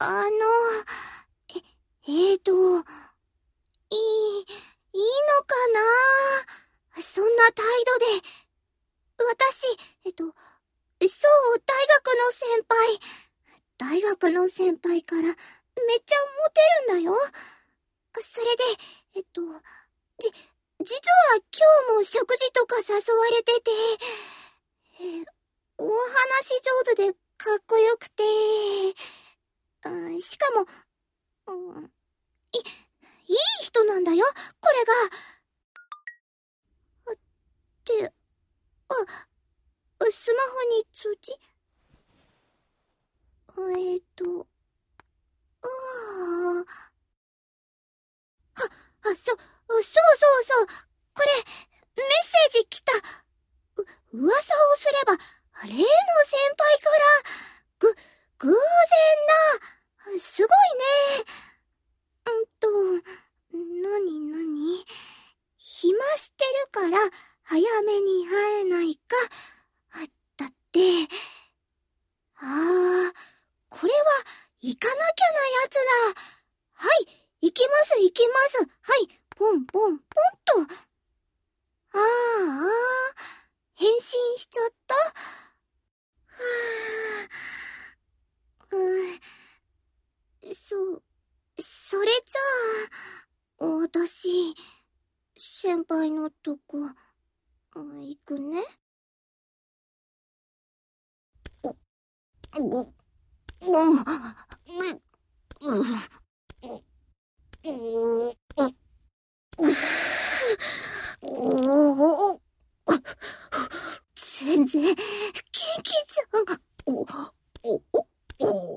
あの、え、えーと、いいのかな？そんな態度で。私、そう、大学の先輩からめっちゃモテるんだよ。それで、実は今日も食事とか誘われてて、お話上手でかっこよくて、しかも、いい人なんだよ、これが。って、スマホに通知？ああ。そうそうそう。これ、メッセージ来た。噂をすれば、例の先輩から、偶然な。すごいね。なに暇してるから、早めに会えないか。だって、これは、行かなきゃなやつだ。はい、行きます。はい、ポンポンポンと。返信しちゃった。それじゃあ、私、先輩のとこ、行くね。全然、元気じゃん。